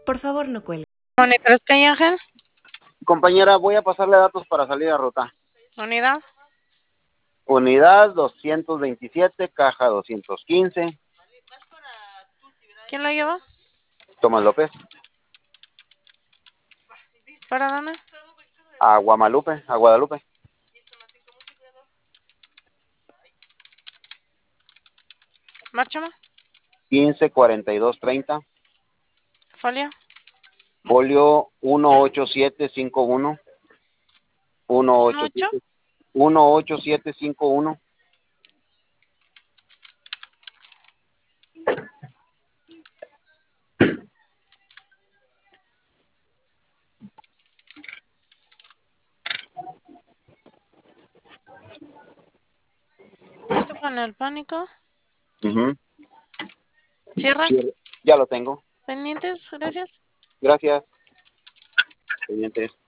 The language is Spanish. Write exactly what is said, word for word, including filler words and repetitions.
Por favor, no cuelgue. Monitores Calle Ángel, Compañera, voy a pasarle datos para salir a ruta. unidad. Unidad doscientos veintisiete, caja doscientos quince. ¿Quién lo lleva? Tomás López. ¿Para dónde? A Guamalupe, a Guadalupe. Márchame. quince cuarenta y dos treinta. Folio. Folio uno ocho siete cinco uno. uno ocho ¿Ocho? siete uno ocho siete cinco uno. ¿Listo con el pánico? Uh-huh. Cierra. Sí, ya lo tengo. Pendientes, gracias. Gracias. Pendientes.